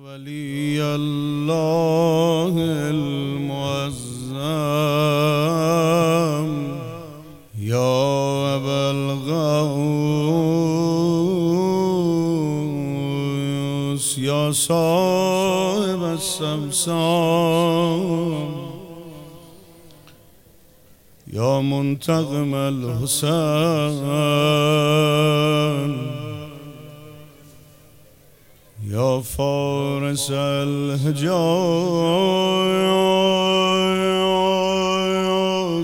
ولي الله المعظم يا أبا الغوث يا صاحب السمسام يا منتقم الحسين يا فارس الحجاز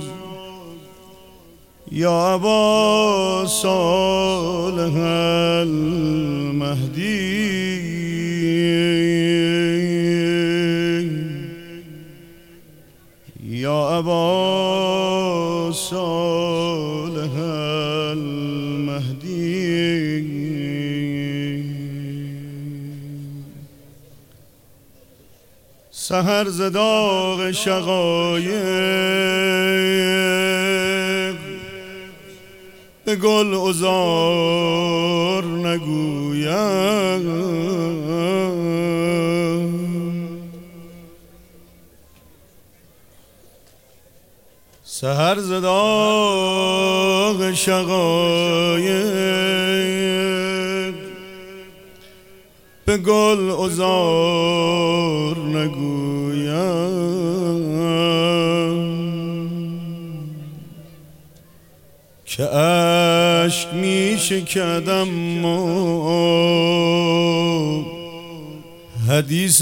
يا أبا صالح المهدي يا أبا صالح المهدي سحر ز داغ شقایق به گل عذار نگویم سحر ز داغ شقایق به گل عذار نگویم که اشک می شکدم حدیث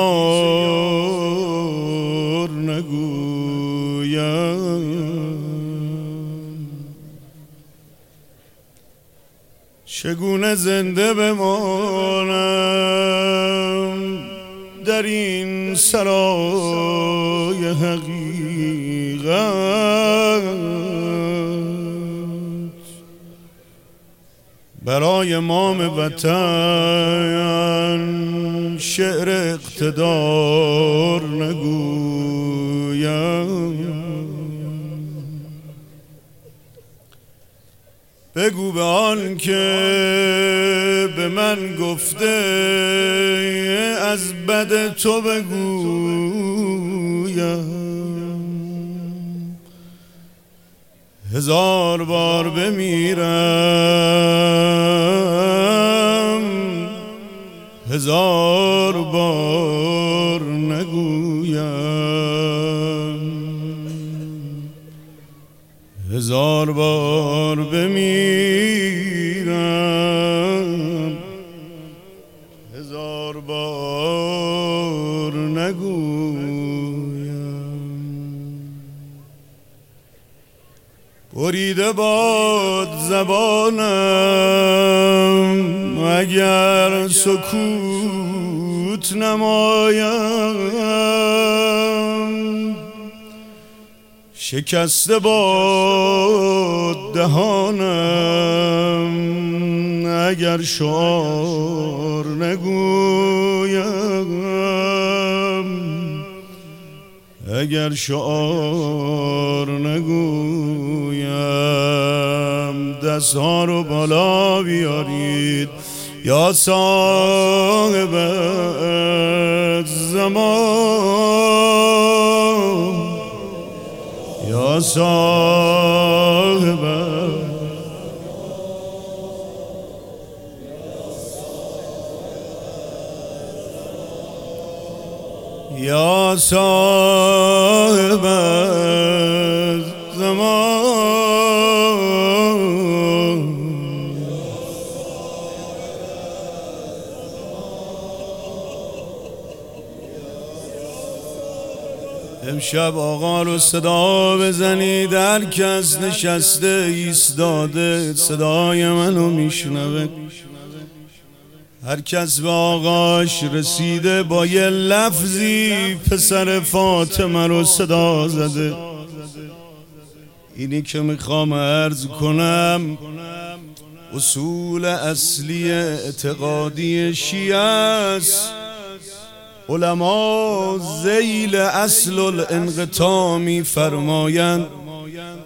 یار نگویم چگونه زنده بمانم در این سرای حقیقت برای امام وطن شعر اقتدار نگویم بگو به آن که به من گفته از بد تو بگویم هزار بار بمیرم هزار بار نگویم هزار بار بمیرم هزار بار نگویم بریده باد زبانم اگر سکوت نمایم شکسته باد دهانم اگر شعار نگویم اگر شعار نگویم دستها رو بالا بیارید یا صاحب زمان یا صاحب یا صاحب زمان امشب آقا رو صدا بزنید هر کس نشسته ایستاده صدای منو میشنوه هر کس به آقاش رسیده با یه لفظی پسر فاطمه رو صدا زده اینی که میخوام عرض کنم اصول اصلی اعتقادی شیعه است علما ذیل اصل الانقطاع می فرمایند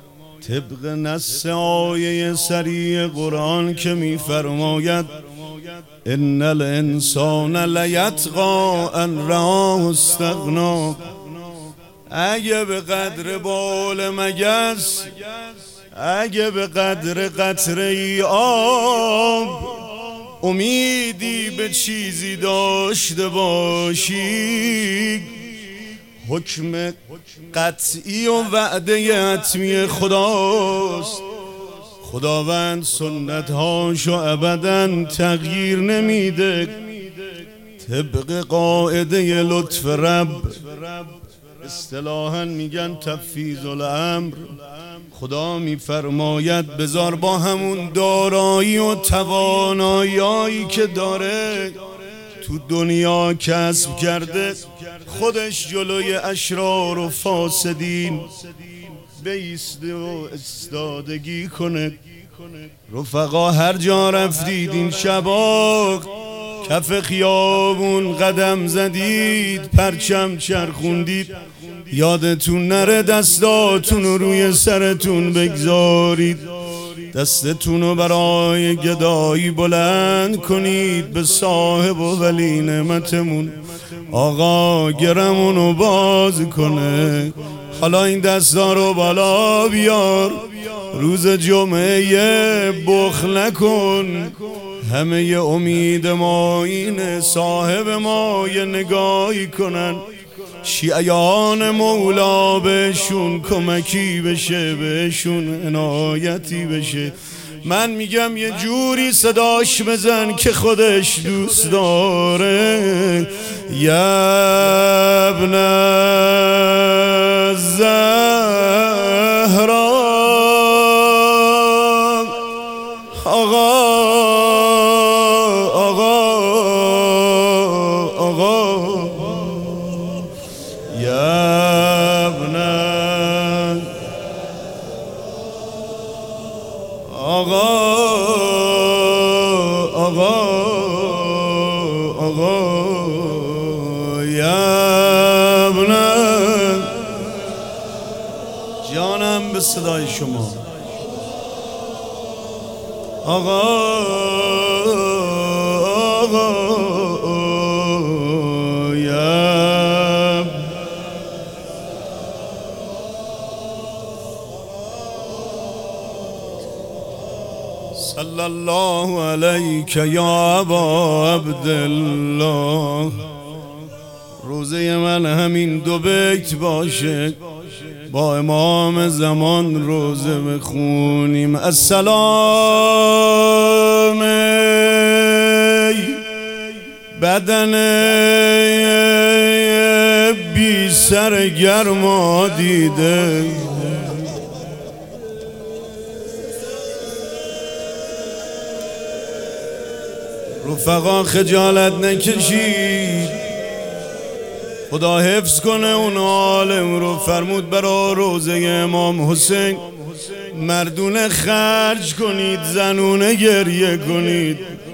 طبق نص آیه صریح قرآن که می فرماید ان الانسان لیطغی ان رآه استغنا. اگه به قدر بال مگس، اگه به قدر قطره ای آب امیدی به چیزی داشته باشی، حکم قطعی و وعده حتمی خداست. خداوند سنت‌هاشو ابداً تغییر نمیده. طبق قاعده لطف رب، اصطلاحاً میگن تفویض الامر، خدا میفرماید بذار با همون دارایی و توانایی که داره تو دنیا کسب کرده خودش جلوی اشرار و فاسدین بیسته و استادگی کنه. رفقا هر جا رفتید این شبا، کف خیابون قدم زدید، پرچم چرخوندید، یادتون نره دستاتون رو روی سرتون بگذارید، دستتون رو برای گدایی بلند کنید به صاحب و ولی نعمتمون. آقا گرمون رو باز کنه. حالا این دستا رو بالا بیار، روز جمعه بخل نکن. همه ی امید ما اینه صاحب ما یه نگاهی کنن، شیعیان مولا بهشون کمکی بشه، بهشون عنایتی بشه. من میگم یه جوری صداش بزن که خودش دوست داره. یا ابن الزهرا، آقا یا ابن یا ابن جانم به صدای شما. آقا یا صلی الله علیک یا ابا عبدالله. روزه من همین دو بیت باشه، با امام زمان روزه بخونیم. السلام بدن بی سر گرما دیده، رفقا خجالت نکشید، خدا حفظ کنه اون عالم رو. فرمود برا روزه امام حسین مردونه خرج کنید، زنونه گریه کنید.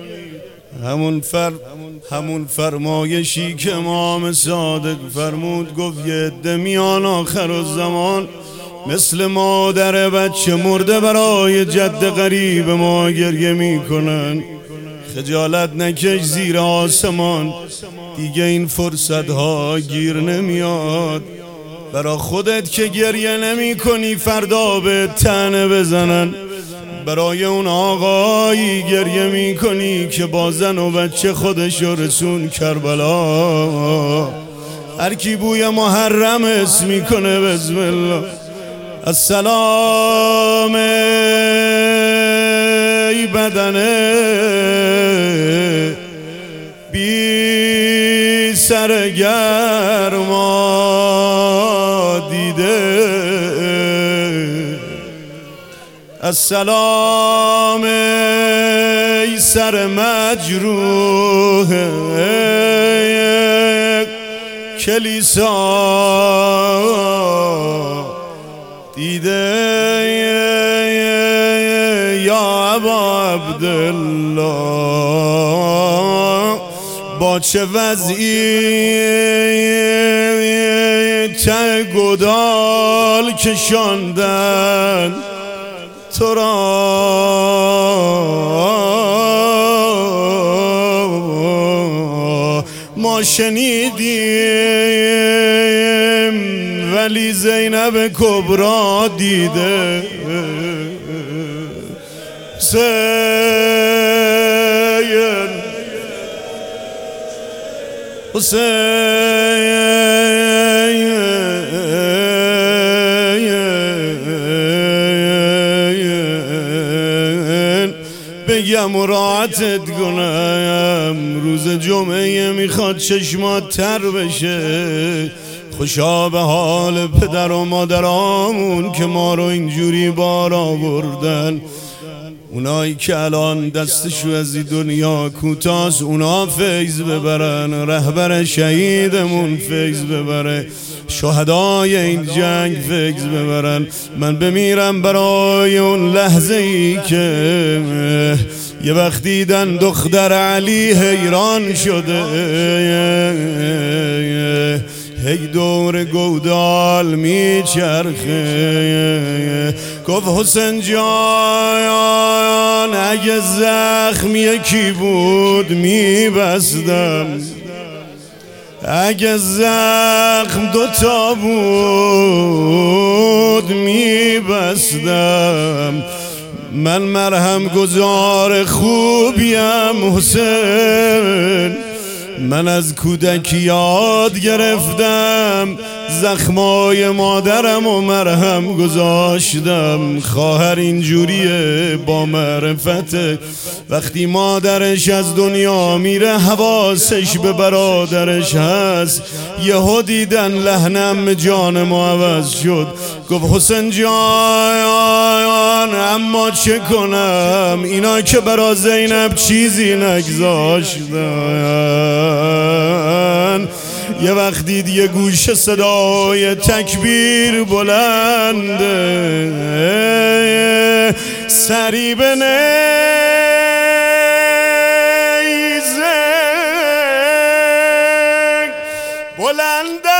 همون فرمایشی که امام صادق فرمود، گفت یه عده میان آخر الزمان مثل مادر بچه مرده برای جد غریب ما گریه میکنن. خجالت نکش زیر آسمان، دیگه این فرصت ها گیر نمیاد. برا خودت که گریه نمی کنی فردا به طعنه بزنن، برای اون آقایی گریه می کنی که با زن و بچه خودش رسون کربلا. هر کی بوی محرم اسم می کنه بسم الله. السلام ای بدنه بی سر گرما دیده، السلام ای سر مجروح کلیسا دیده، یا ابا عبدالله با چه وضعی چه گدال کشاندن تو را. ما شنیدیم ولی زینب کبرا دیده. حسین بگم و راحتت کنم، روز جمعه میخواد چشمات تر بشه. خوشا به حال پدر و مادرامون که ما رو اینجوری بار آوردن. اونایی که الان دستشو از این دنیا کوتاست اونا فیض ببرن، رهبر شهیدمون فیض ببره، شهدای این جنگ فیض ببرن. من بمیرم برای اون لحظه ای که یه وقت دیدن دختر علی حیران شده، هی دور گودال میچرخه. گفت حسین جان اگه زخم یکی بود میبستم، اگه زخم دوتا بود میبستم. من مرهم گذار خوبیم حسین، من از کودکی یاد گرفتم زخمای مادرم و مرهم گذاشتم. خواهر اینجوریه با معرفته، وقتی مادرش از دنیا میره حواسش به برادرش هست. یهو دیدن لحنم جان ما عوض شد. گفت حسین جان اما چه کنم، اینا که برا زینب چیزی نگذاشتن. یه وقت دید یه گوشه صدای تکبیر بلنده، سری به نیزه بلنده